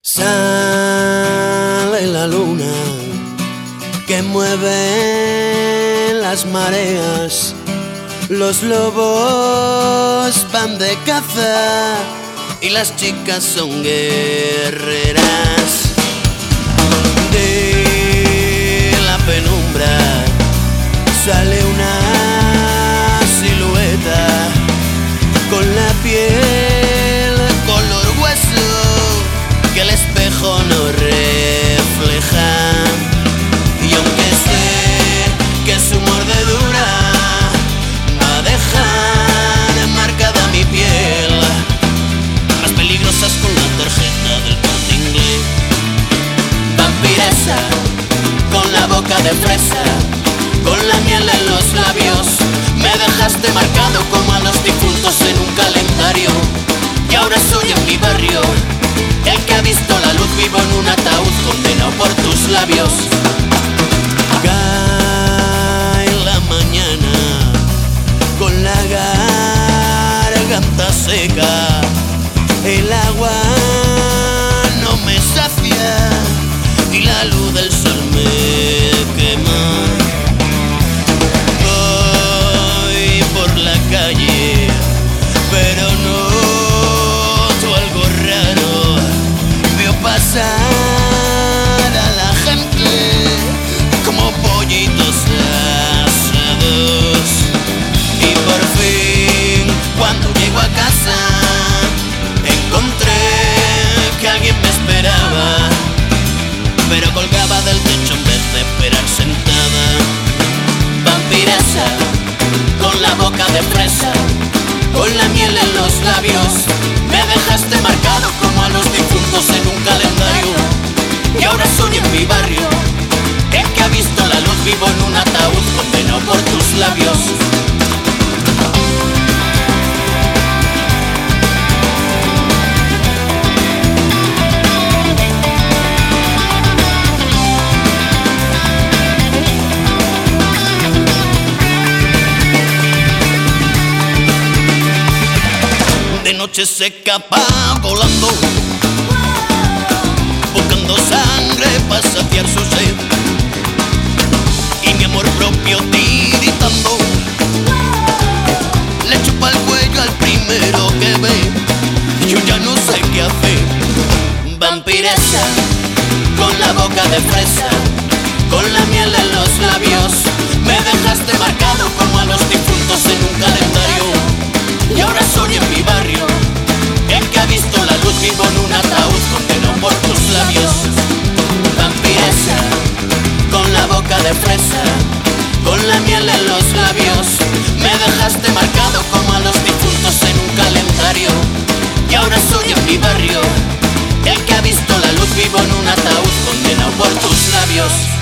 Sale la luna que mueve las mareas, los lobos van de caza y las chicas son guerreras. De la penumbra sale una silueta con la piel color hueso que el espejo no refleja. Y aunque sé que su mordedura va a dejar marcada mi piel, más peligrosas con la tarjeta del Corte Inglés. Vampiresa, con la boca de fresa, con la miel en los labios, me dejaste marcado como a los difuntos en un calendario. Y ahora soy en mi barrio el que ha visto la luz, vivo en un ataúd condenado por tus labios. Cae la mañana con la garganta seca, el agua no me sacia y la luz del sol me quema. Voy por la calle, pero noto algo raro. Veo pasar a la gente como pollitos asados. Y por fin, cuando llego a casa, encontré que alguien me esperaba, pero colgaba del techo en vez de esperar sentada. Vampiresa, con la boca de fresa, con la miel en los labios, me dejaste marcado como a los difuntos en un calendario. Y ahora soy en mi barrio el que ha visto la luz, vivo en un ataúd condenado por tus labios. De noche se escapa volando, buscando sangre para saciar su sed, y mi amor propio tiritando le chupa el cuello al primero que ve. Yo ya no sé qué hacer. Vampiresa, con la boca de fresa, con la miel en los labios, me dejaste marcado como a los difuntos en un calendario. Y ahora soy en mi barrio el que ha visto la luz, vivo en un ataúd condenado por tus labios. Vampiresa, con la boca de fresa, con la miel en los labios, me dejaste marcado como a los difuntos en un calendario. Y ahora soy en mi barrio el que ha visto la luz, vivo en un ataúd condenado por tus labios.